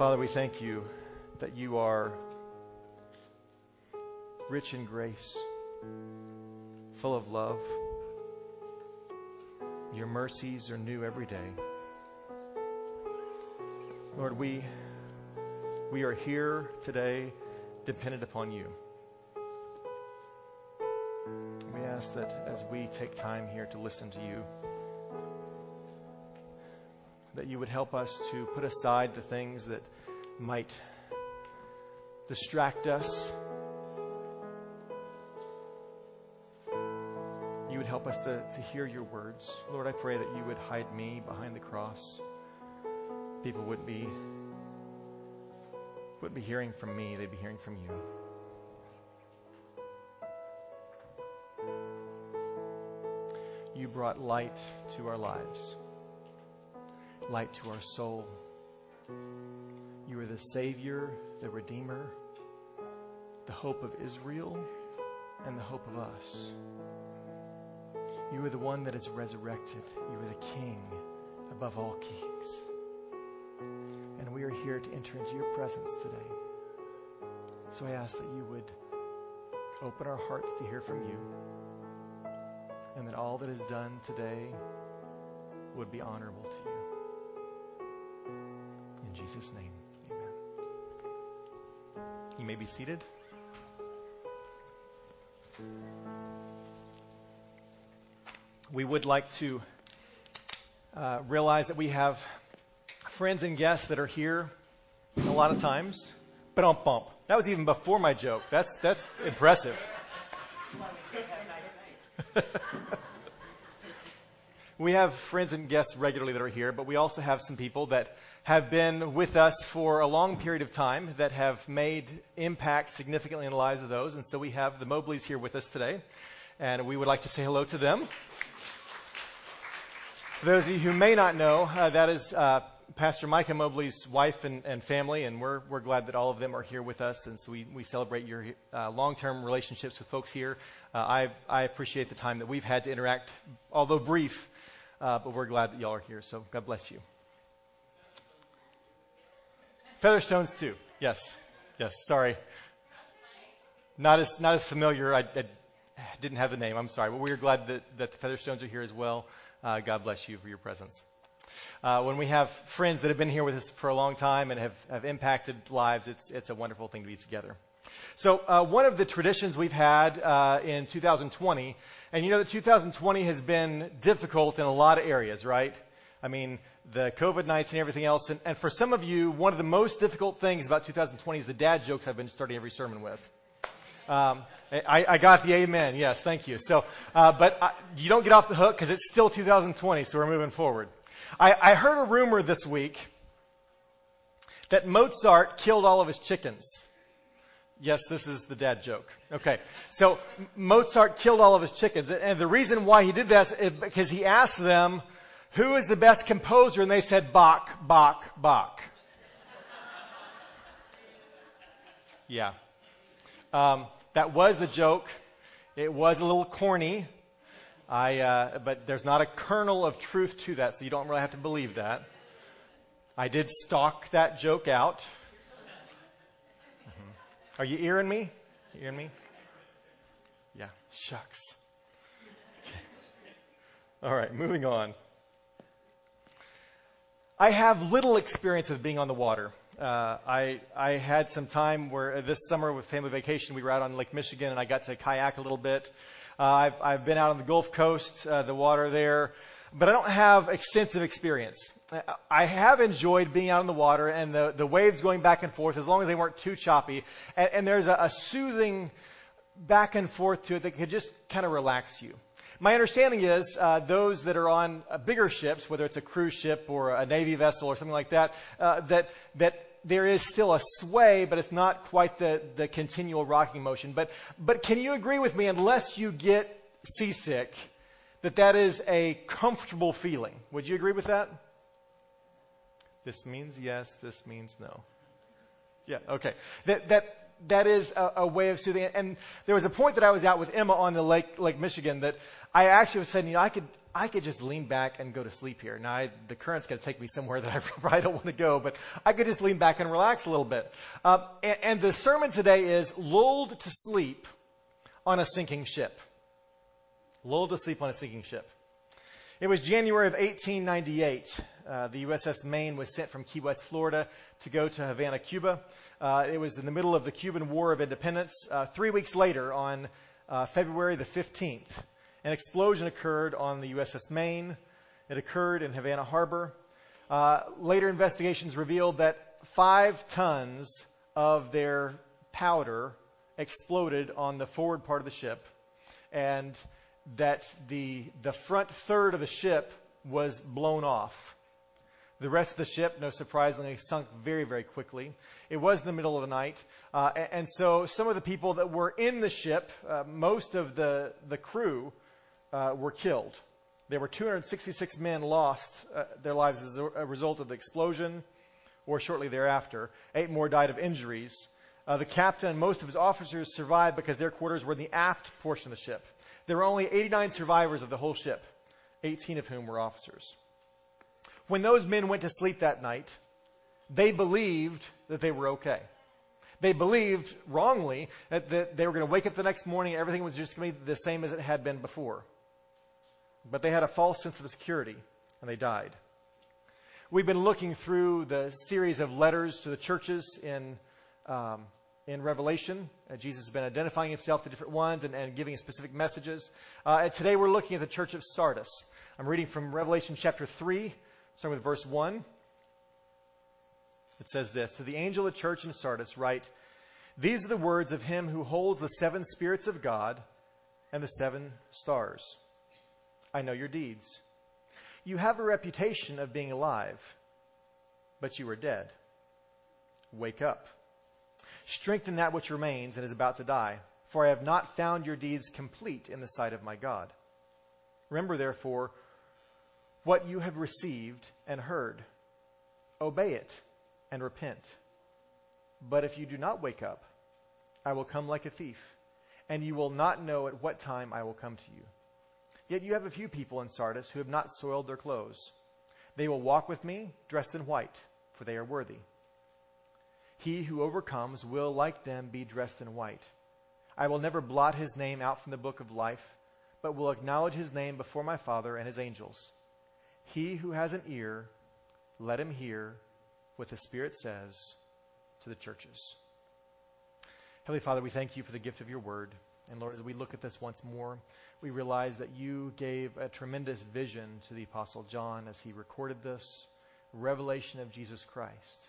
Father, we thank you that you are rich in grace, full of love. Your mercies are new every day. Lord, we are here today dependent upon you. We ask that as we take time here to listen to you, that you would help us to put aside the things that might distract us. You would help us to hear your words. Lord, I pray that you would hide me behind the cross. People wouldn't be hearing from me, they'd be hearing from you. You brought light to our lives, light to our soul. You are the Savior, the Redeemer, the hope of Israel, and the hope of us. You are the one that is resurrected. You are the King above all kings. And we are here to enter into your presence today. So I ask that you would open our hearts to hear from you, and that all that is done today would be honorable to you. In Jesus' name, amen. You may be seated. We would like to realize that we have friends and guests that are here a lot of times. Bump. That was even before my joke. That's impressive. We have friends and guests regularly that are here, but we also have some people that have been with us for a long period of time that have made impact significantly in the lives of those. And so we have the Mobleys here with us today, and we would like to say hello to them. For those of you who may not know, that is Pastor Micah Mobley's wife and family, and we're glad that all of them are here with us, and so we celebrate your long-term relationships with folks here. I appreciate the time that we've had to interact, although brief, but we're glad that y'all are here, so God bless you. Featherstones too. Yes, sorry. Not as familiar. I didn't have the name. I'm sorry, but we're glad that the Featherstones are here as well. God bless you for your presence. When we have friends that have been here with us for a long time and have impacted lives, it's a wonderful thing to be together. So one of the traditions we've had in 2020, and you know that 2020 has been difficult in a lot of areas, right? I mean, the COVID nights and everything else. And for some of you, one of the most difficult things about 2020 is the dad jokes I've been starting every sermon with. I got the amen. Yes, thank you. So, but you don't get off the hook because it's still 2020, so we're moving forward. I heard a rumor this week that Mozart killed all of his chickens. Yes, this is the dad joke. Okay. So Mozart killed all of his chickens. And the reason why he did that is because he asked them, who is the best composer? And they said, Bach, Bach, Bach. Yeah. That was the joke. It was a little corny. But there's not a kernel of truth to that, so you don't really have to believe that. I did stalk that joke out. Mm-hmm. Are you hearing me? You hearing me? Yeah, shucks. Okay. All right, moving on. I have little experience with being on the water. I had some time where this summer with family vacation, we were out on Lake Michigan, and I got to kayak a little bit. I've been out on the Gulf Coast, the water there, but I don't have extensive experience. I have enjoyed being out on the water and the waves going back and forth as long as they weren't too choppy. And there's a soothing back and forth to it that could just kind of relax you. My understanding is those that are on bigger ships, whether it's a cruise ship or a Navy vessel or something like that, that there is still a sway, but it's not quite the continual rocking motion. But can you agree with me, unless you get seasick, that is a comfortable feeling? Would you agree with that? This means yes, this means no. Yeah, okay. That is a way of soothing it. And there was a point that I was out with Emma on the Lake Michigan that I actually was saying, I could just lean back and go to sleep here. Now, the current's going to take me somewhere that I probably don't want to go, but I could just lean back and relax a little bit. And the sermon today is lulled to sleep on a sinking ship. Lulled to sleep on a sinking ship. It was January of 1898. The USS Maine was sent from Key West, Florida, to go to Havana, Cuba. It was in the middle of the Cuban War of Independence. 3 weeks later, on February the 15th, an explosion occurred on the USS Maine. It occurred in Havana Harbor. Later investigations revealed that 5 tons of their powder exploded on the forward part of the ship, and that the front third of the ship was blown off. The rest of the ship, no surprisingly, sunk very, very quickly. It was in the middle of the night. And so some of the people that were in the ship, most of the crew, were killed. There were 266 men lost their lives as a result of the explosion or shortly thereafter. 8 more died of injuries. The captain and most of his officers survived because their quarters were in the aft portion of the ship. There were only 89 survivors of the whole ship, 18 of whom were officers. When those men went to sleep that night, they believed that they were okay. They believed wrongly that they were going to wake up the next morning and everything was just going to be the same as it had been before. But they had a false sense of security, and they died. We've been looking through the series of letters to the churches in Revelation. Jesus has been identifying himself to different ones and giving specific messages. Today we're looking at the church of Sardis. I'm reading from Revelation chapter 3, starting with verse 1. It says this: To the angel of the church in Sardis write, These are the words of him who holds the 7 spirits of God and the 7 stars. I know your deeds. You have a reputation of being alive, but you are dead. Wake up. Strengthen that which remains and is about to die, for I have not found your deeds complete in the sight of my God. Remember, therefore, what you have received and heard. Obey it and repent. But if you do not wake up, I will come like a thief, and you will not know at what time I will come to you. Yet you have a few people in Sardis who have not soiled their clothes. They will walk with me dressed in white, for they are worthy. He who overcomes will, like them, be dressed in white. I will never blot his name out from the book of life, but will acknowledge his name before my Father and his angels. He who has an ear, let him hear what the Spirit says to the churches. Heavenly Father, we thank you for the gift of your word. And Lord, as we look at this once more, we realize that you gave a tremendous vision to the Apostle John as he recorded this revelation of Jesus Christ.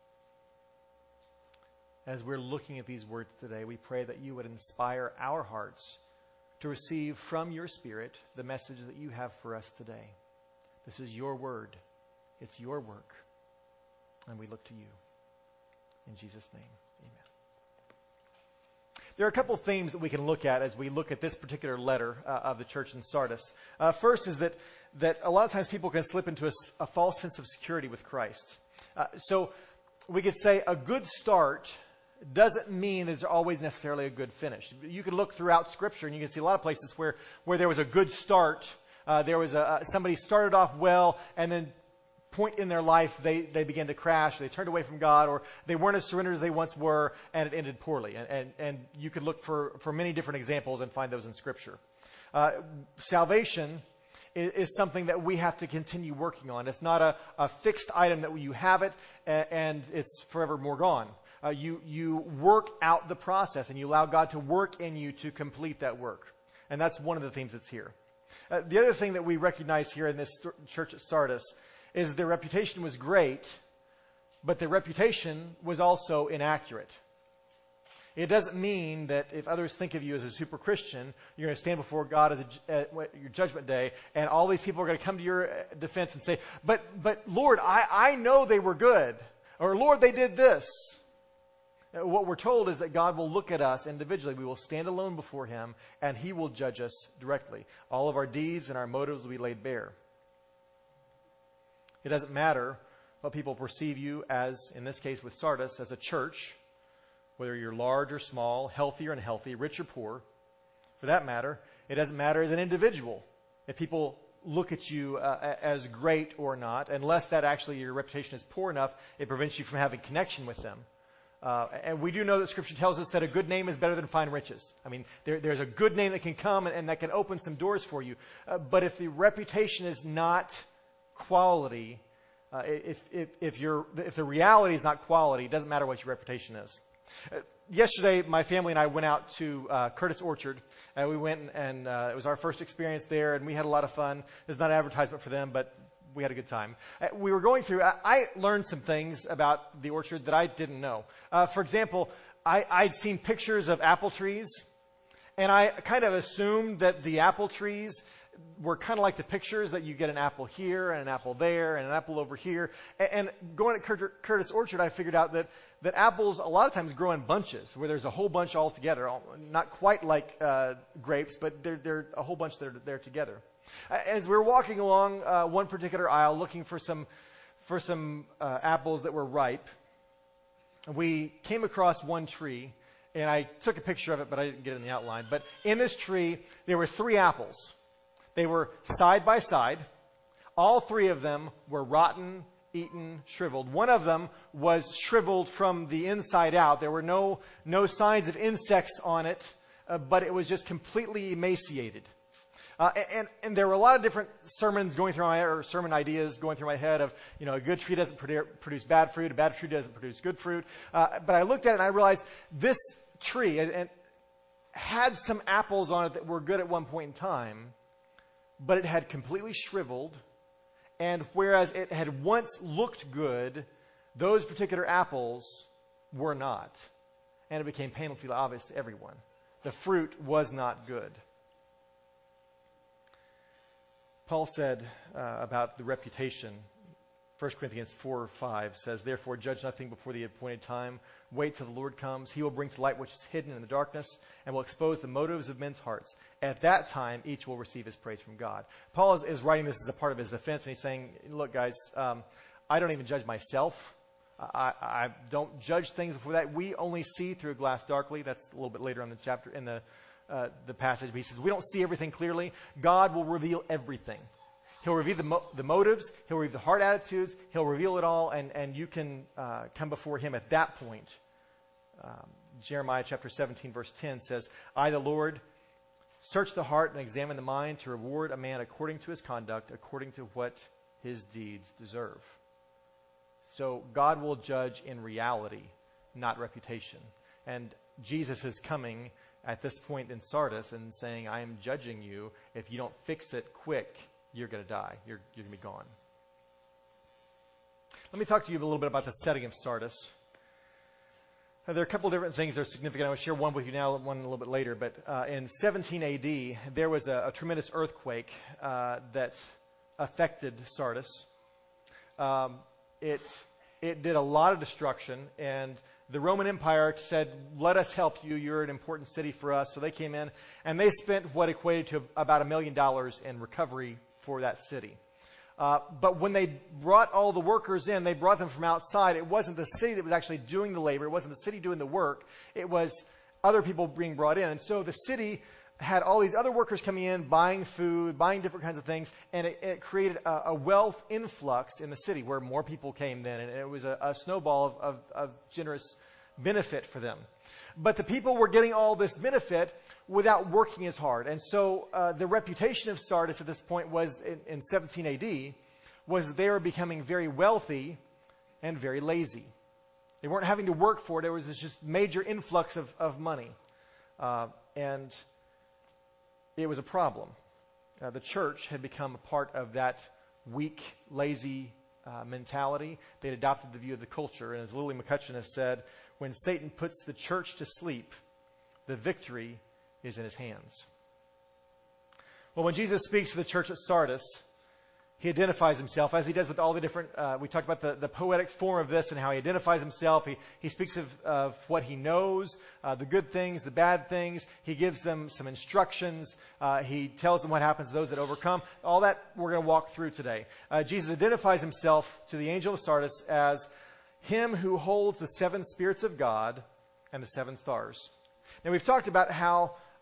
As we're looking at these words today, we pray that you would inspire our hearts to receive from your Spirit the message that you have for us today. This is your word. It's your work. And we look to you. In Jesus' name, amen. There are a couple of themes that we can look at as we look at this particular letter of the church in Sardis. First is that a lot of times people can slip into a false sense of security with Christ. So we could say a good start doesn't mean there's always necessarily a good finish. You can look throughout Scripture and you can see a lot of places where there was a good start. There was somebody started off well, and then point in their life they began to crash. They turned away from God, or they weren't as surrendered as they once were, and it ended poorly. And you could look for many different examples and find those in Scripture. Salvation is something that we have to continue working on. It's not a fixed item that you have it and it's forevermore gone. You work out the process, and you allow God to work in you to complete that work. And that's one of the themes that's here. The other thing that we recognize here in this church at Sardis is their reputation was great, but their reputation was also inaccurate. It doesn't mean that if others think of you as a super Christian, you're going to stand before God at your judgment day, and all these people are going to come to your defense and say, but Lord, I know they were good, or Lord, they did this. What we're told is that God will look at us individually. We will stand alone before him, and he will judge us directly. All of our deeds and our motives will be laid bare. It doesn't matter what people perceive you as, in this case with Sardis, as a church, whether you're large or small, healthy or unhealthy, rich or poor. For that matter, it doesn't matter as an individual. If people look at you as great or not, unless that actually your reputation is poor enough, it prevents you from having connection with them. And we do know that Scripture tells us that a good name is better than fine riches. I mean, there's a good name that can come and that can open some doors for you. But if the reputation is not quality, if the reality is not quality, it doesn't matter what your reputation is. Yesterday, my family and I went out to Curtis Orchard. We went and it was our first experience there, and we had a lot of fun. It's not an advertisement for them, but we had a good time. We were going through, I learned some things about the orchard that I didn't know. For example, I'd seen pictures of apple trees, and I kind of assumed that the apple trees were kind of like the pictures that you get an apple here and an apple there and an apple over here. And going to Curtis Orchard, I figured out that apples a lot of times grow in bunches, where there's a whole bunch all together. Not quite like grapes, but they're a whole bunch that are there together. As we were walking along one particular aisle looking for some apples that were ripe, we came across one tree, and I took a picture of it, but I didn't get it in the outline. But in this tree, there were 3 apples. They were side by side. All 3 of them were rotten, eaten, shriveled. One of them was shriveled from the inside out. There were no signs of insects on it, but it was just completely emaciated. And there were a lot of different sermons going through my head, or sermon ideas going through my head of, a good tree doesn't produce bad fruit, a bad tree doesn't produce good fruit. But I looked at it and I realized this tree and had some apples on it that were good at one point in time, but it had completely shriveled. And whereas it had once looked good, those particular apples were not. And it became painfully obvious to everyone. The fruit was not good. Paul said about the reputation, 1 Corinthians 4:5 says, "Therefore judge nothing before the appointed time. Wait till the Lord comes. He will bring to light what is hidden in the darkness and will expose the motives of men's hearts. At that time, each will receive his praise from God." Paul is writing this as a part of his defense, and he's saying, look, guys, I don't even judge myself. I don't judge things before that. We only see through a glass darkly. That's a little bit later on in the chapter, in the passage. But he says, we don't see everything clearly. God will reveal everything. He'll reveal the motives. He'll reveal the heart attitudes. He'll reveal it all, and you can come before him at that point. Jeremiah chapter 17, verse 10 says, "I, the Lord, search the heart and examine the mind to reward a man according to his conduct, according to what his deeds deserve." So God will judge in reality, not reputation. And Jesus is coming at this point in Sardis and saying, I am judging you. If you don't fix it quick, you're going to die. You're going to be gone. Let me talk to you a little bit about the setting of Sardis. Now, there are a couple of different things that are significant. I will share one with you now, one a little bit later. But in 17 A.D., there was a tremendous earthquake that affected Sardis. It did a lot of destruction, and the Roman Empire said, let us help you. You're an important city for us. So they came in, and they spent what equated to about $1 million in recovery for that city. But when they brought all the workers in, they brought them from outside. It wasn't the city that was actually doing the labor. It wasn't the city doing the work. It was other people being brought in. And so the city had all these other workers coming in, buying food, buying different kinds of things, and it created a wealth influx in the city where more people came then, and it was a snowball of generous benefit for them. But the people were getting all this benefit without working as hard. And so the reputation of Sardis at this point was, in 17 AD, was that they were becoming very wealthy and very lazy. They weren't having to work for it. There was this just major influx of money. And it was a problem. The church had become a part of that weak, lazy mentality. They'd adopted the view of the culture. And as Lily McCutcheon has said, when Satan puts the church to sleep, the victory is in his hands. Well, when Jesus speaks to the church at Sardis, he identifies himself, as he does with all the different, we talked about the poetic form of this and how he identifies himself. He speaks of what he knows, the good things, the bad things. He gives them some instructions. He tells them what happens to those that overcome. All that we're going to walk through today. Jesus identifies himself to the angel of Sardis as him who holds the 7 spirits of God and the 7 stars. Now, we've talked about how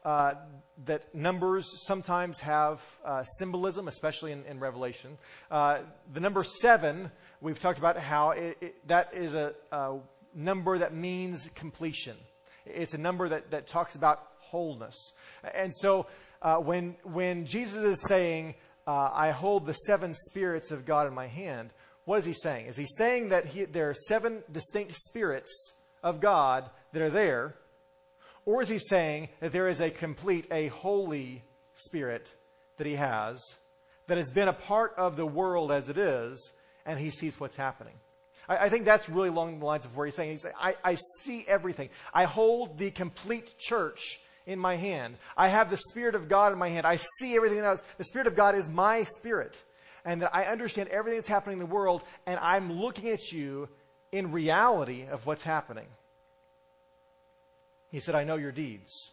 that numbers sometimes have symbolism, especially in Revelation. The number 7, we've talked about how that is a number that means completion. It's a number that talks about wholeness. And so when Jesus is saying, I hold the 7 spirits of God in my hand, what is he saying? Is he saying that there are 7 distinct spirits of God that are there? Or is he saying that there is a complete, a holy spirit that he has that has been a part of the world as it is, and he sees what's happening? I think that's really along the lines of where he's saying, I see everything. I hold the complete church in my hand. I have the Spirit of God in my hand. I see everything else. The Spirit of God is my spirit. And that I understand everything that's happening in the world, and I'm looking at you in reality of what's happening. He said, I know your deeds.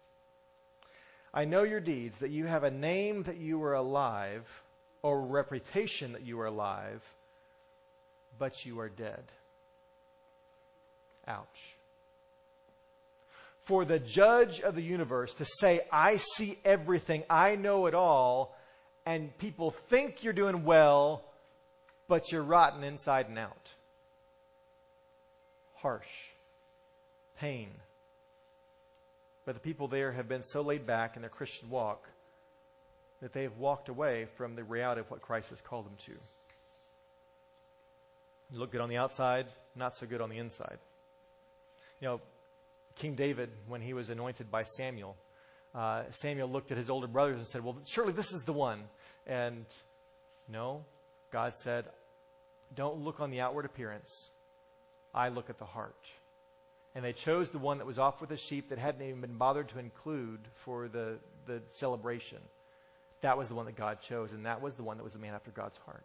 I know your deeds, that you have a name that you are alive, or a reputation that you are alive, but you are dead. Ouch. For the judge of the universe to say, I see everything, I know it all, and people think you're doing well, but you're rotten inside and out. Harsh. Pain. But the people there have been so laid back in their Christian walk that they have walked away from the reality of what Christ has called them to. You look good on the outside, not so good on the inside. You know, King David, when he was anointed by Samuel, Samuel looked at his older brothers and said, well, surely this is the one. And no, God said, don't look on the outward appearance. I look at the heart. And they chose the one that was off with the sheep that hadn't even been bothered to include for the celebration. That was the one that God chose, and that was the one that was a man after God's heart.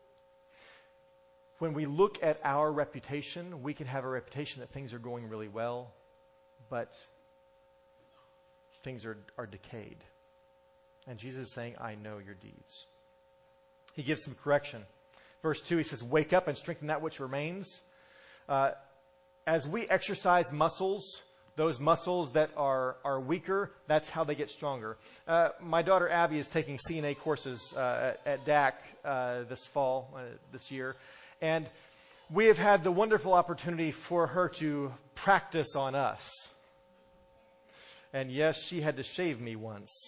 When we look at our reputation, we can have a reputation that things are going really well, but things are decayed. And Jesus is saying, I know your deeds. He gives some correction. Verse 2, he says, wake up and strengthen that which remains. As we exercise muscles, those muscles that are weaker, that's how they get stronger. My daughter Abby is taking CNA courses at DAC this year. And we have had the wonderful opportunity for her to practice on us. And yes, she had to shave me once.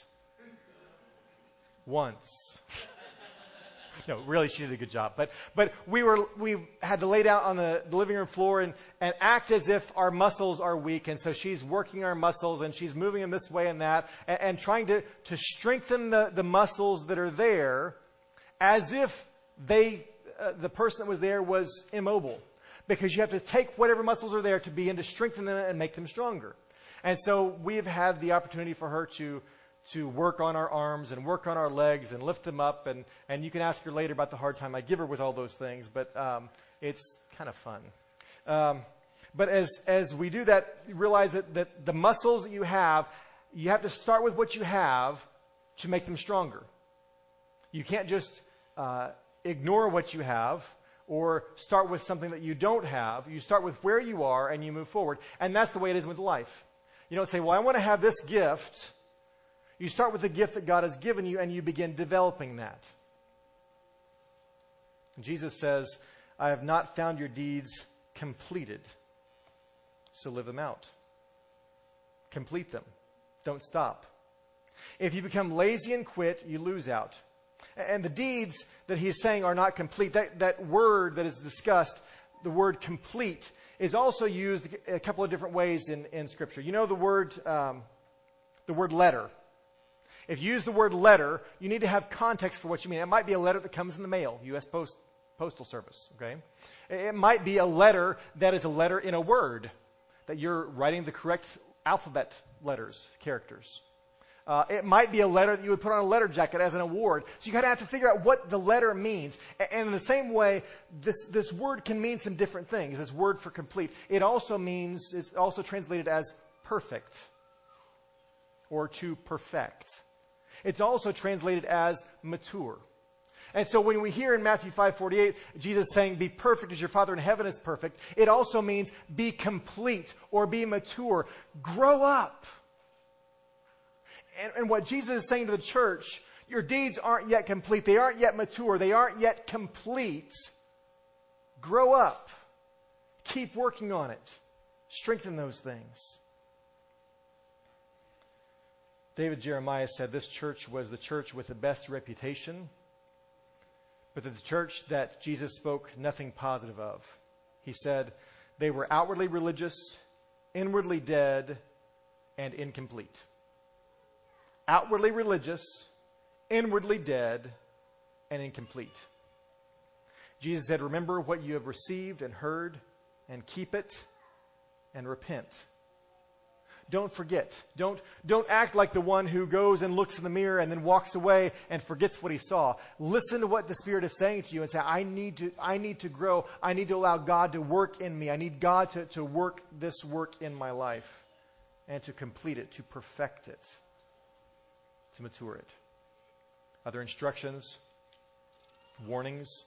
No, really, she did a good job. But we had to lay down on the living room floor and act as if our muscles are weak. And so she's working our muscles and she's moving them this way and that and trying to strengthen the muscles that are there as if the person that was there was immobile. Because you have to take whatever muscles are there to begin to strengthen them and make them stronger. And so we've had the opportunity for her to work on our arms and work on our legs and lift them up. And you can ask her later about the hard time I give her with all those things. But it's kind of fun. But as we do that, you realize that the muscles that you have to start with what you have to make them stronger. You can't just ignore what you have or start with something that you don't have. You start with where you are and you move forward. And that's the way it is with life. You don't say, well, I want to have this gift. You start with the gift that God has given you and you begin developing that. And Jesus says, I have not found your deeds completed. So live them out. Complete them. Don't stop. If you become lazy and quit, you lose out. And the deeds that he's saying are not complete. That word that is discussed, the word complete, is also used a couple of different ways in Scripture. You know the word letter. If you use the word letter, you need to have context for what you mean. It might be a letter that comes in the mail, U.S. Postal Service. Okay, it might be a letter that is a letter in a word, that you're writing the correct alphabet letters, characters. It might be a letter that you would put on a letter jacket as an award. So you kind of have to figure out what the letter means. And in the same way, this word can mean some different things. This word for complete. It's also translated as perfect or to perfect. It's also translated as mature. And so when we hear in Matthew 5:48, Jesus saying, be perfect as your Father in heaven is perfect, it also means be complete or be mature. Grow up. And what Jesus is saying to the church, your deeds aren't yet complete. They aren't yet mature. They aren't yet complete. Grow up. Keep working on it. Strengthen those things. David Jeremiah said this church was the church with the best reputation, but the church that Jesus spoke nothing positive of. He said they were outwardly religious, inwardly dead, and incomplete. Outwardly religious, inwardly dead, and incomplete. Jesus said, remember what you have received and heard, and keep it, and repent. Don't forget. Don't act like the one who goes and looks in the mirror and then walks away and forgets what he saw. Listen to what the Spirit is saying to you and say, I need to grow. I need to allow God to work in me. I need God to work this work in my life and to complete it, to perfect it, to mature it. Other instructions, warnings.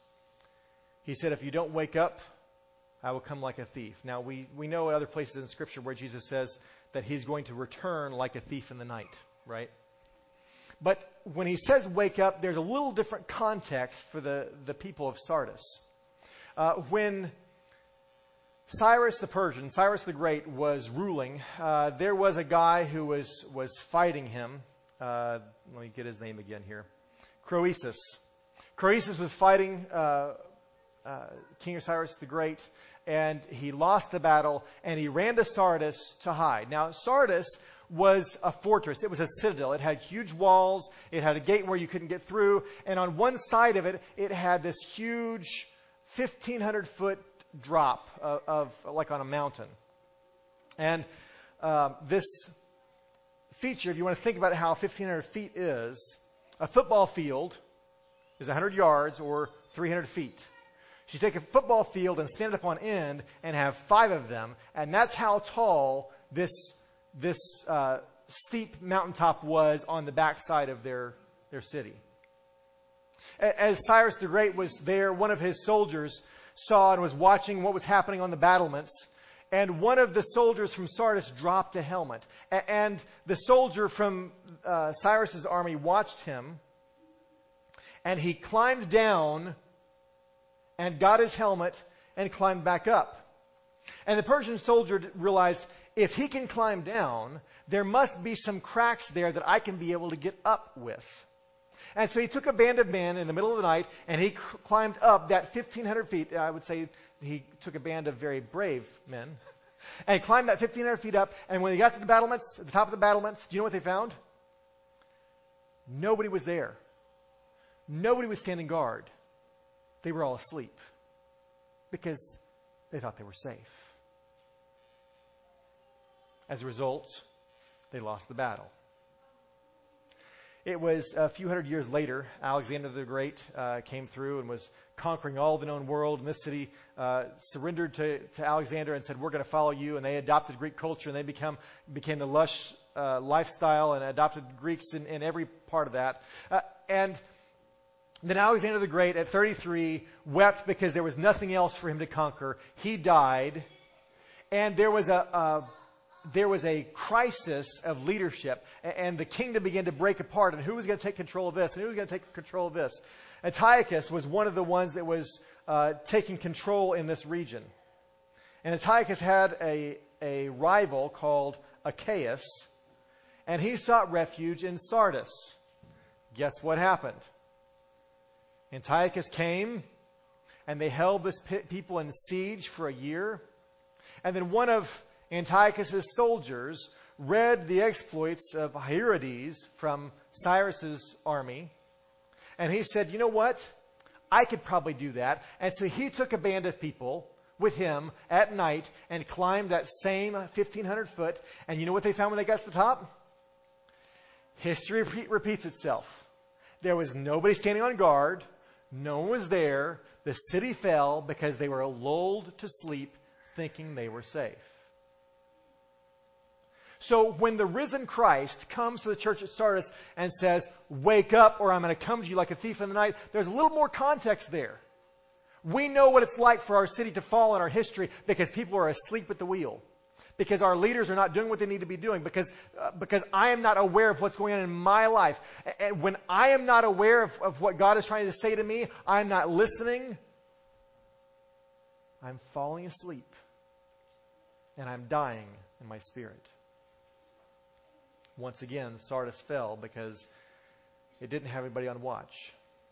He said, if you don't wake up, I will come like a thief. Now, we know other places in Scripture where Jesus says that he's going to return like a thief in the night, right? But when he says wake up, there's a little different context for the people of Sardis. When Cyrus the Persian, Cyrus the Great, was ruling, there was a guy who was fighting him. Let me get his name again here. Croesus. Croesus was fighting King Cyrus the Great, and he lost the battle, and he ran to Sardis to hide. Now, Sardis was a fortress. It was a citadel. It had huge walls. It had a gate where you couldn't get through. And on one side of it, it had this huge 1,500-foot drop of like on a mountain. And this feature, if you want to think about how 1,500 feet is, a football field is 100 yards or 300 feet. So you take a football field and stand it up on end and have 5 of them, and that's how tall this steep mountaintop was on the backside of their city. As Cyrus the Great was there, one of his soldiers saw and was watching what was happening on the battlements, and one of the soldiers from Sardis dropped a helmet. And the soldier from Cyrus's army watched him, and he climbed down and got his helmet and climbed back up. And the Persian soldier realized, if he can climb down, there must be some cracks there that I can be able to get up with. And so he took a band of men in the middle of the night, and he climbed up that 1,500 feet. I would say he took a band of very brave men. And he climbed that 1,500 feet up, and when he got to the battlements, at the top of the battlements, do you know what they found? Nobody was there. Nobody was standing guard. They were all asleep because they thought they were safe. As a result, they lost the battle. It was a few hundred years later, Alexander the Great came through and was conquering all the known world. And this city surrendered to Alexander and said, we're going to follow you. And they adopted Greek culture, and they became the lush lifestyle and adopted Greeks in every part of that. And then Alexander the Great, at 33, wept because there was nothing else for him to conquer. He died, and there was a crisis of leadership, and the kingdom began to break apart, and who was going to take control of this, and who was going to take control of this. Antiochus was one of the ones that was taking control in this region. And Antiochus had a rival called Achaeus, and he sought refuge in Sardis. Guess what happened? Antiochus came, and they held this people in siege for a year. And then one of Antiochus' soldiers read the exploits of Hyerides from Cyrus's army, and he said, you know what? I could probably do that. And so he took a band of people with him at night and climbed that same 1,500 foot. And you know what they found when they got to the top? History repeats itself. There was nobody standing on guard. No one was there. The city fell because they were lulled to sleep thinking they were safe. So when the risen Christ comes to the church at Sardis and says, wake up or I'm going to come to you like a thief in the night, there's a little more context there. We know what it's like for our city to fall in our history because people are asleep at the wheel. because our leaders are not doing what they need to be doing, because I am not aware of what's going on in my life. And when I am not aware of what God is trying to say to me, I'm not listening, I'm falling asleep, and I'm dying in my spirit. Once again, Sardis fell because it didn't have anybody on watch.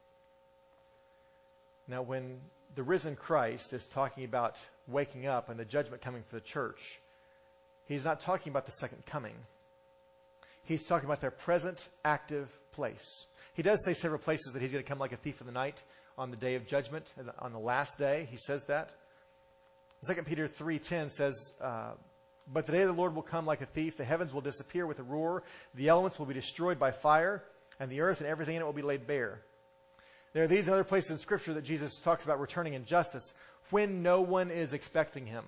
Now, when the risen Christ is talking about waking up and the judgment coming for the church, he's not talking about the second coming. He's talking about their present active place. He does say several places that he's going to come like a thief in the night on the day of judgment, on the last day. He says that. 2 Peter 3:10 says, but the day of the Lord will come like a thief. The heavens will disappear with a roar. The elements will be destroyed by fire, and the earth and everything in it will be laid bare. There are these other places in Scripture that Jesus talks about returning in justice when no one is expecting him.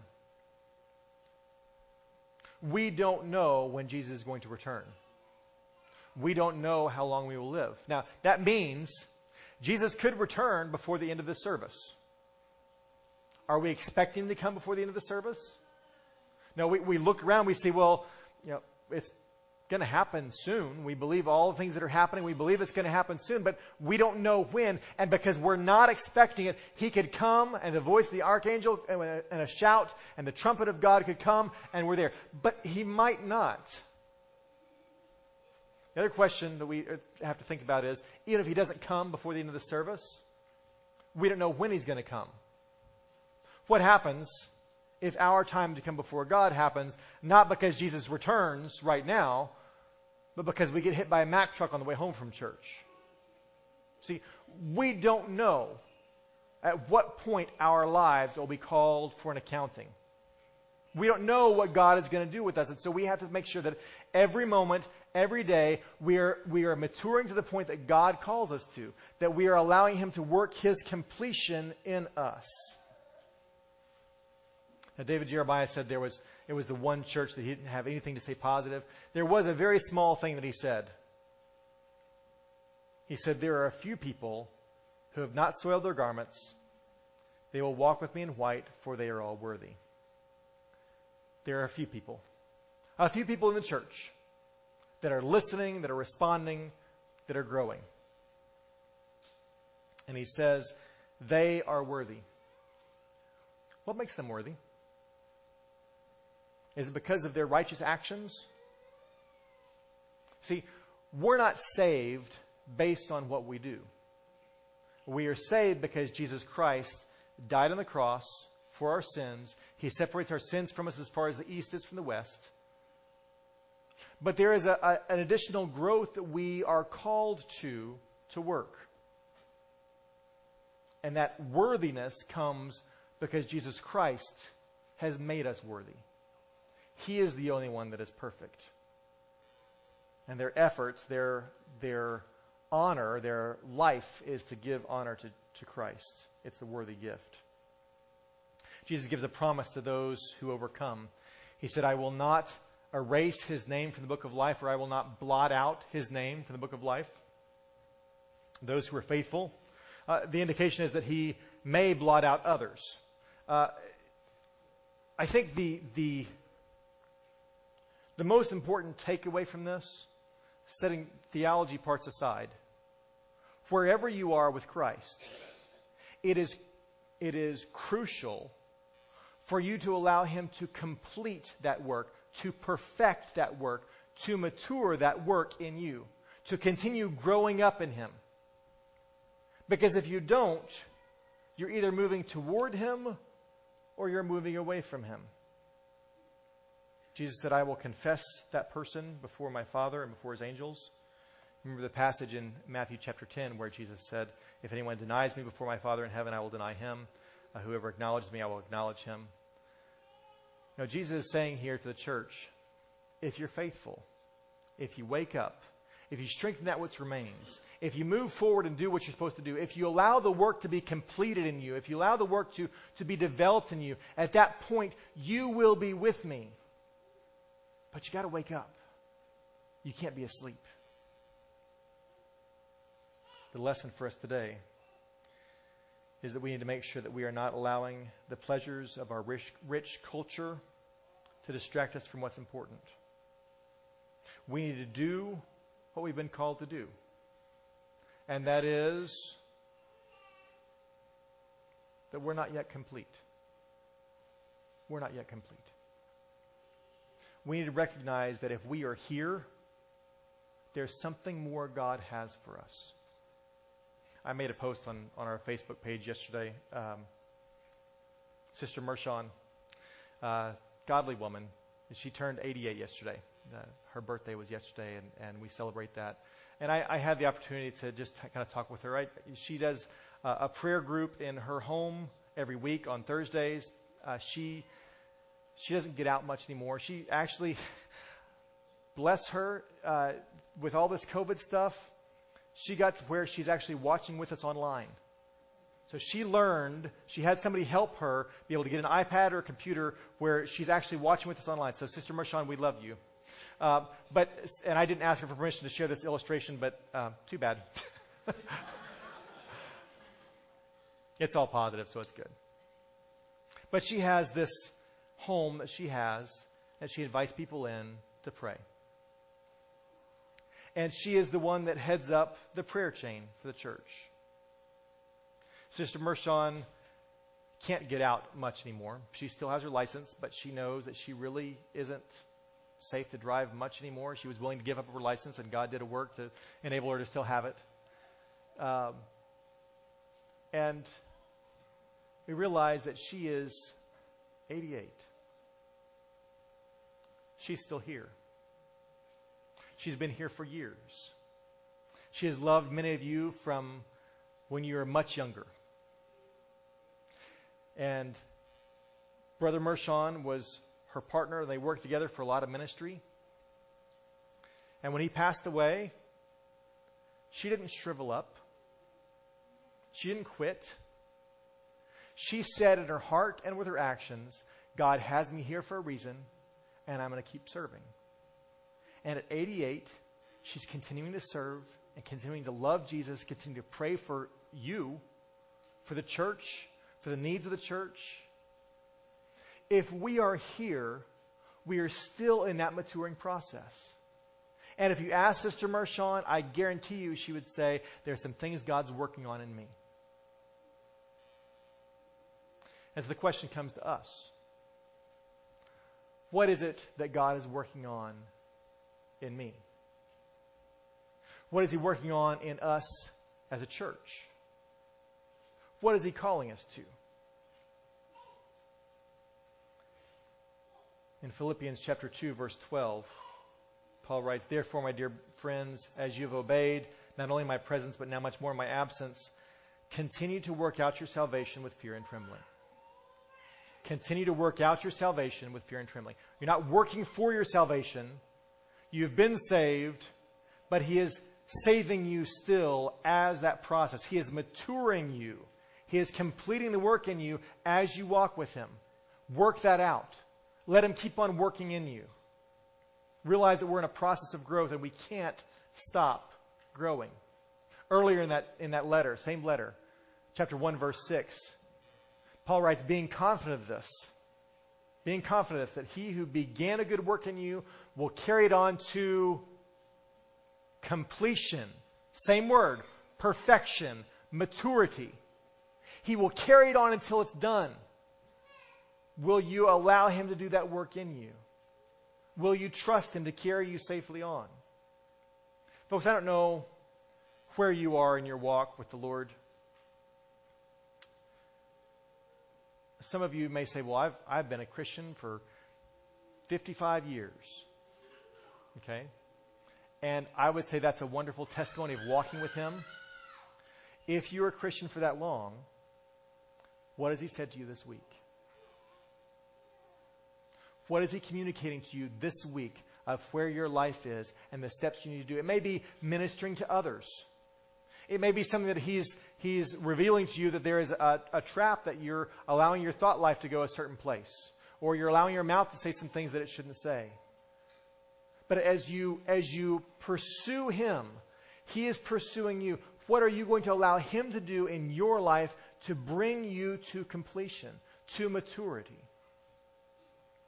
We don't know when Jesus is going to return. We don't know how long we will live. Now, that means Jesus could return before the end of this service. Are we expecting him to come before the end of the service? No, we look around, we see, well, it's going to happen soon. We believe all the things that are happening. We believe it's going to happen soon, but we don't know when. And because we're not expecting it, he could come, and the voice of the archangel and a shout and the trumpet of God could come, and we're there. But he might not. The other question that we have to think about is, even if he doesn't come before the end of the service, we don't know when he's going to come. What happens if our time to come before God happens not because Jesus returns right now, but because we get hit by a Mack truck on the way home from church? See, we don't know at what point our lives will be called for an accounting. We don't know what God is going to do with us, and so we have to make sure that every moment, every day, we are maturing to the point that God calls us to, that we are allowing him to work his completion in us. Now, David Jeremiah said it was the one church that he didn't have anything to say positive. There was a very small thing that he said. He said, there are a few people who have not soiled their garments. They will walk with me in white, for they are all worthy. There are a few people in the church that are listening, that are responding, that are growing. And he says, they are worthy. What makes them worthy? Is it because of their righteous actions? See, we're not saved based on what we do. We are saved because Jesus Christ died on the cross for our sins. He separates our sins from us as far as the east is from the west. But there is an additional growth that we are called to work. And that worthiness comes because Jesus Christ has made us worthy. He is the only one that is perfect. And their efforts, their honor, their life is to give honor to Christ. It's the worthy gift. Jesus gives a promise to those who overcome. He said, I will not erase his name from the book of life, or I will not blot out his name from the book of life. Those who are faithful. The indication is that he may blot out others. I think the most important takeaway from this, setting theology parts aside, wherever you are with Christ, it is crucial for you to allow him to complete that work, to perfect that work, to mature that work in you, to continue growing up in him. Because if you don't, you're either moving toward him or you're moving away from him. Jesus said, I will confess that person before my Father and before his angels. Remember the passage in Matthew chapter 10 where Jesus said, if anyone denies me before my Father in heaven, I will deny him. Whoever acknowledges me, I will acknowledge him. Now, Jesus is saying here to the church, if you're faithful, if you wake up, if you strengthen that which remains, if you move forward and do what you're supposed to do, if you allow the work to be completed in you, if you allow the work to be developed in you, at that point, you will be with me. But you got to wake up. You can't be asleep. The lesson for us today is that we need to make sure that we are not allowing the pleasures of our rich culture to distract us from what's important. We need to do what we've been called to do. And that is that we're not yet complete. We're not yet complete. We need to recognize that if we are here, there's something more God has for us. I made a post on our Facebook page yesterday. Sister Mershon, godly woman, she turned 88 yesterday. Her birthday was yesterday, and we celebrate that. And I had the opportunity to just kind of talk with her. She does a prayer group in her home every week on Thursdays. She doesn't get out much anymore. She actually, bless her, with all this COVID stuff, she got to where she's actually watching with us online. So she learned, she had somebody help her be able to get an iPad or a computer where she's actually watching with us online. So Sister Mershon, we love you. And I didn't ask her for permission to share this illustration, but too bad. It's all positive, so it's good. But she has this home that she invites people in to pray. And she is the one that heads up the prayer chain for the church. Sister Mershon can't get out much anymore. She still has her license, but she knows that she really isn't safe to drive much anymore. She was willing to give up her license, and God did a work to enable her to still have it. And we realize that she is 88. She's still here. She's been here for years. She has loved many of you from when you were much younger. And Brother Mershon was her partner. They worked together for a lot of ministry. And when he passed away, she didn't shrivel up. She didn't quit. She said in her heart and with her actions, God has me here for a reason, and I'm going to keep serving. And at 88, she's continuing to serve and continuing to love Jesus, continuing to pray for you, for the church, for the needs of the church. If we are here, we are still in that maturing process. And if you ask Sister Mershon, I guarantee you she would say, there's some things God's working on in me. And so the question comes to us. What is it that God is working on in me? What is He working on in us as a church? What is He calling us to? In Philippians chapter 2, verse 12, Paul writes, Therefore, my dear friends, as you have obeyed not only my presence, but now much more my absence, continue to work out your salvation with fear and trembling. Continue to work out your salvation with fear and trembling. You're not working for your salvation. You've been saved, but He is saving you still as that process. He is maturing you. He is completing the work in you as you walk with Him. Work that out. Let Him keep on working in you. Realize that we're in a process of growth and we can't stop growing. Earlier in that letter, same letter, chapter 1, verse 6, Paul writes, being confident of this, that He who began a good work in you will carry it on to completion. Same word, perfection, maturity. He will carry it on until it's done. Will you allow Him to do that work in you? Will you trust Him to carry you safely on? Folks, I don't know where you are in your walk with the Lord. Some of you may say, well, I've been a Christian for 55 years. Okay? And I would say that's a wonderful testimony of walking with Him. If you're a Christian for that long, what has He said to you this week? What is He communicating to you this week of where your life is and the steps you need to do? It may be ministering to others. It may be something that He's revealing to you that there is a trap that you're allowing your thought life to go a certain place. Or you're allowing your mouth to say some things that it shouldn't say. But as you pursue Him, He is pursuing you. What are you going to allow Him to do in your life to bring you to completion, to maturity?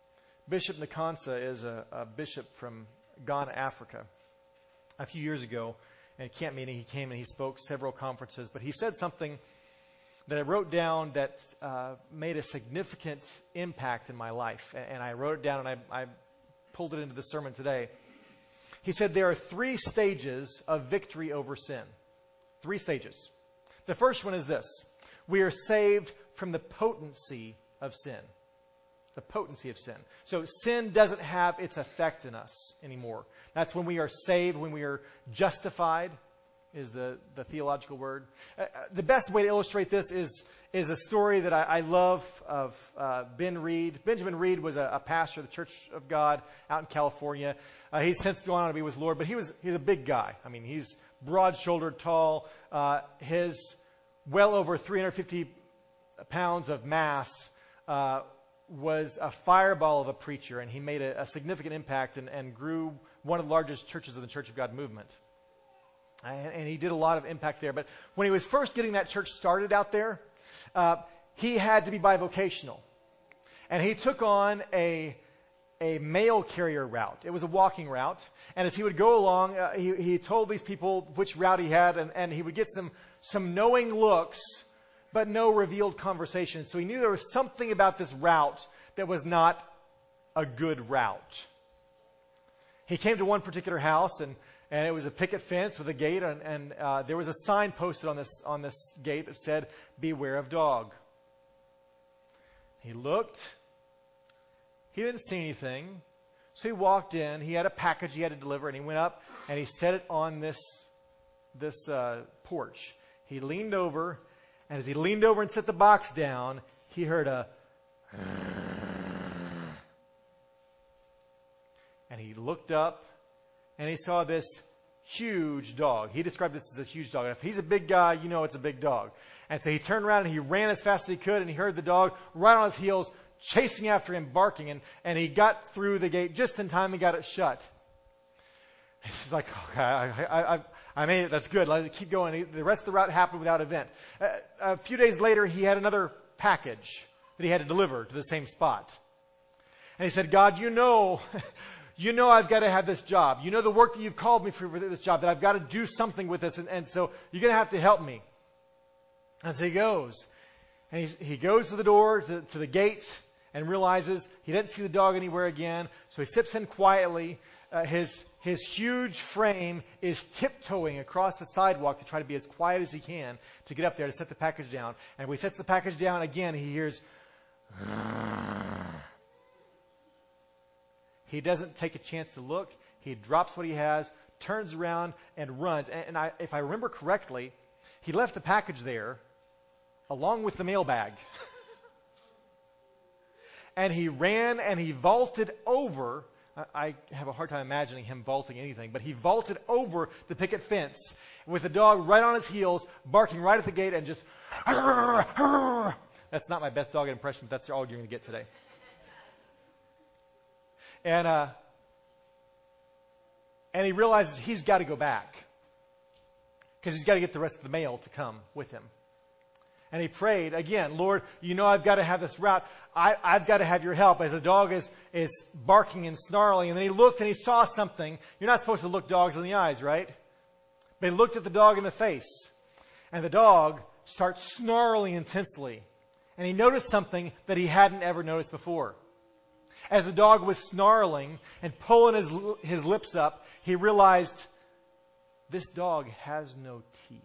Bishop Nkansa is a bishop from Ghana, Africa. A few years ago, at a camp meeting, he came and he spoke several conferences, but he said something that I wrote down that made a significant impact in my life. And I wrote it down and I pulled it into the sermon today. He said there are 3 stages of victory over sin. 3 stages. The first one is this. We are saved from the potency of sin. The potency of sin. So sin doesn't have its effect in us anymore. That's when we are saved, when we are justified, is the theological word. The best way to illustrate this is a story that I love of Ben Reed. Benjamin Reed was a pastor of the Church of God out in California. He's since gone on to be with the Lord, but he's a big guy. I mean, he's broad-shouldered, tall. His well over 350 pounds of mass was a fireball of a preacher, and he made a significant impact and grew one of the largest churches of the Church of God movement. And he did a lot of impact there. But when he was first getting that church started out there, he had to be bivocational. And he took on a mail carrier route. It was a walking route. And as he would go along, he told these people which route he had, and he would get some knowing looks, but no revealed conversation. So he knew there was something about this route that was not a good route. He came to one particular house, and it was a picket fence with a gate, and there was a sign posted on this gate that said, "Beware of dog." He looked. He didn't see anything. So he walked in. He had a package he had to deliver, and he went up and he set it on this porch. He leaned over, and as he leaned over and set the box down, he heard a and he looked up, and he saw this huge dog. He described this as a huge dog. And if he's a big guy, you know it's a big dog. And so he turned around and he ran as fast as he could, and he heard the dog right on his heels, chasing after him, barking. And he got through the gate just in time and got it shut. He's like, okay, I made it. That's good. Let's keep going. The rest of the route happened without event. A few days later, he had another package that he had to deliver to the same spot. And he said, "God, you know I've got to have this job. You know the work that you've called me for this job, that I've got to do something with this, and so you're going to have to help me." And so he goes. And he goes to the door, to the gate, and realizes he doesn't see the dog anywhere again. So he steps in quietly. His huge frame is tiptoeing across the sidewalk to try to be as quiet as he can to get up there to set the package down. And when he sets the package down again, he hears... He doesn't take a chance to look. He drops what he has, turns around, and runs. And if I remember correctly, he left the package there along with the mailbag. And he ran and he vaulted over. I have a hard time imagining him vaulting anything, but he vaulted over the picket fence with the dog right on his heels, barking right at the gate and just... That's not my best dog impression, but that's all you're going to get today. And he realizes he's got to go back because he's got to get the rest of the mail to come with him. And he prayed again, "Lord, you know I've got to have this route. I've got to have your help." As the dog is barking and snarling. And then he looked and he saw something. You're not supposed to look dogs in the eyes, right? But he looked at the dog in the face. And the dog starts snarling intensely. And he noticed something that he hadn't ever noticed before. As the dog was snarling and pulling his lips up, he realized this dog has no teeth.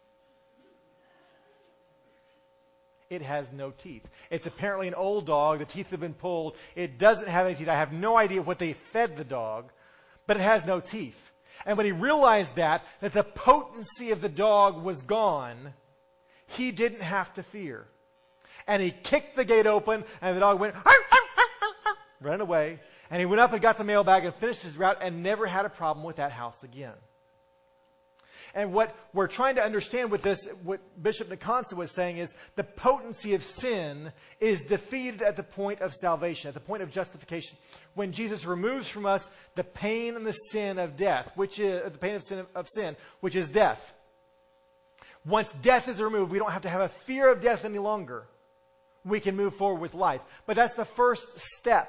It has no teeth. It's apparently an old dog. The teeth have been pulled. It doesn't have any teeth. I have no idea what they fed the dog, but it has no teeth. And when he realized that the potency of the dog was gone, he didn't have to fear. And he kicked the gate open, and the dog went, ran away, and he went up and got the mailbag and finished his route and never had a problem with that house again. And what we're trying to understand with this, what Bishop Nkansa was saying, is the potency of sin is defeated at the point of salvation, at the point of justification. When Jesus removes from us the pain and the sin of death, which is the pain of sin, which is death. Once death is removed, we don't have to have a fear of death any longer. We can move forward with life. But that's the first step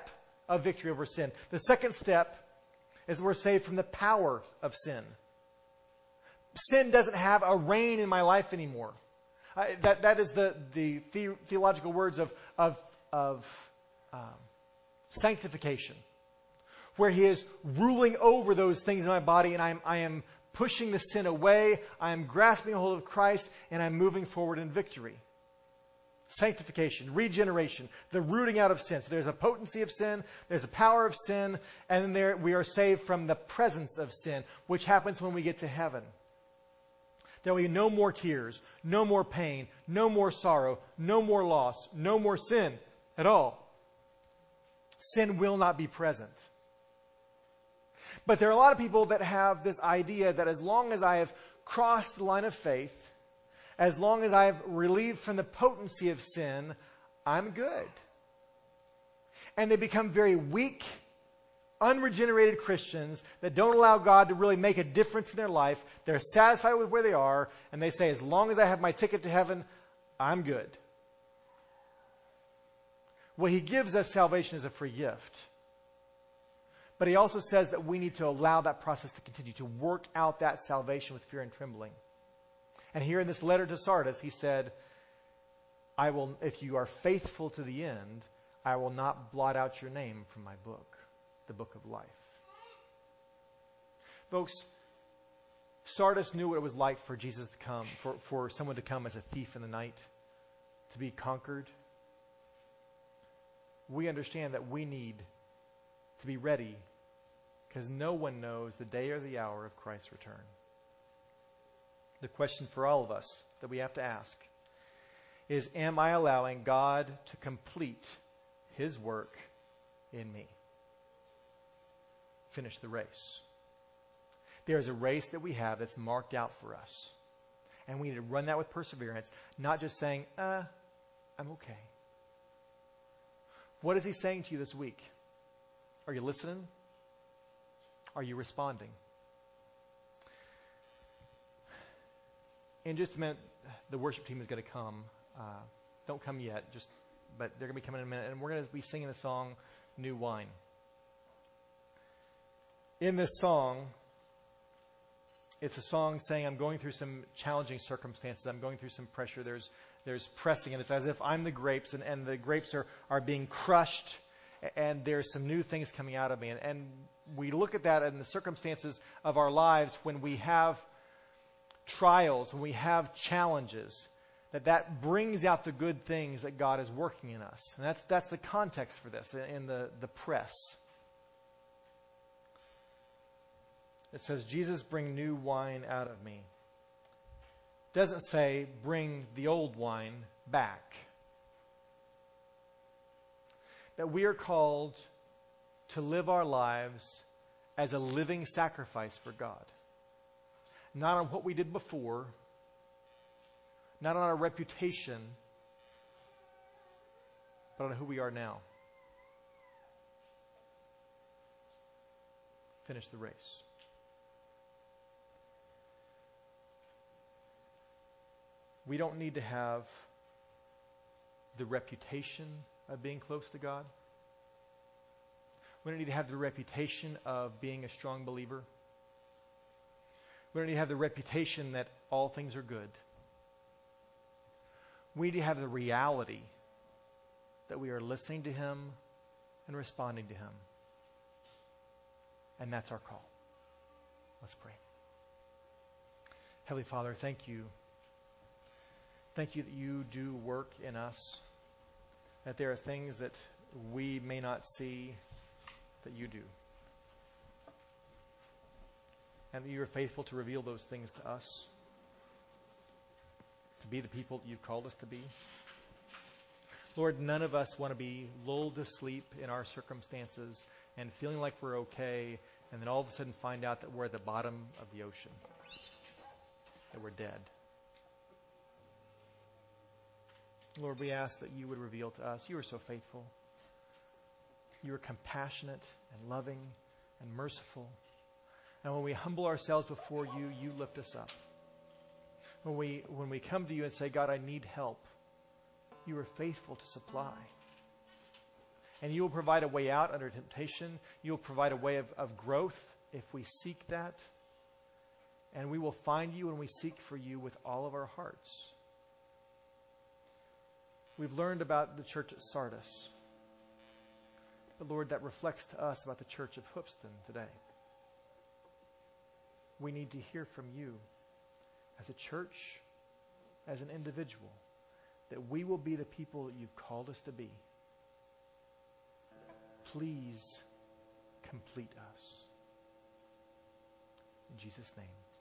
of victory over sin. The second step is we're saved from the power of sin. Sin doesn't have a reign in my life anymore. That is the theological words of sanctification, where He is ruling over those things in my body, and I am pushing the sin away, I am grasping a hold of Christ, and I'm moving forward in victory. Sanctification, regeneration, the rooting out of sin. So there's a potency of sin, there's a power of sin, and then we are saved from the presence of sin, which happens when we get to heaven. There will be no more tears, no more pain, no more sorrow, no more loss, no more sin at all. Sin will not be present. But there are a lot of people that have this idea that as long as I have crossed the line of faith, as long as I've relieved from the potency of sin, I'm good. And they become very weak, unregenerated Christians that don't allow God to really make a difference in their life. They're satisfied with where they are, and they say, as long as I have my ticket to heaven, I'm good. Well, He gives us salvation as a free gift. But He also says that we need to allow that process to continue, to work out that salvation with fear and trembling. And here in this letter to Sardis, he said, if you are faithful to the end, I will not blot out your name from my book, the book of life. Folks, Sardis knew what it was like for Jesus to come, for someone to come as a thief in the night, to be conquered. We understand that we need to be ready because no one knows the day or the hour of Christ's return. The question for all of us that we have to ask is, am I allowing God to complete His work in me? Finish the race. There is a race that we have that's marked out for us. And we need to run that with perseverance, not just saying, I'm okay. What is He saying to you this week? Are you listening? Are you responding? In just a minute, the worship team is going to come. Don't come yet, but they're going to be coming in a minute, and we're going to be singing the song, New Wine. In this song, it's a song saying, I'm going through some challenging circumstances. I'm going through some pressure. There's pressing, and it's as if I'm the grapes, and the grapes are being crushed, and there's some new things coming out of me. And we look at that in the circumstances of our lives when we have trials, when we have challenges, that brings out the good things that God is working in us. And that's the context for this, in the press. It says, Jesus, bring new wine out of me. It doesn't say, bring the old wine back. That we are called to live our lives as a living sacrifice for God. Not on what we did before, not on our reputation, but on who we are now. Finish the race. We don't need to have the reputation of being close to God. We don't need to have the reputation of being a strong believer. We don't need to have the reputation that all things are good. We need to have the reality that we are listening to Him and responding to Him. And that's our call. Let's pray. Heavenly Father, thank you. Thank you that you do work in us, that there are things that we may not see that you do. And that you are faithful to reveal those things to us, to be the people that you've called us to be. Lord, none of us want to be lulled to sleep in our circumstances and feeling like we're okay, and then all of a sudden find out that we're at the bottom of the ocean, that we're dead. Lord, we ask that you would reveal to us. You are so faithful. You are compassionate and loving and merciful. And when we humble ourselves before you, you lift us up. When we come to you and say, God, I need help, you are faithful to supply. And you will provide a way out under temptation. You will provide a way of growth if we seek that. And we will find you when we seek for you with all of our hearts. We've learned about the church at Sardis. But Lord, that reflects to us about the church of Hoopeston today. We need to hear from you as a church, as an individual, that we will be the people that you've called us to be. Please complete us. In Jesus' name.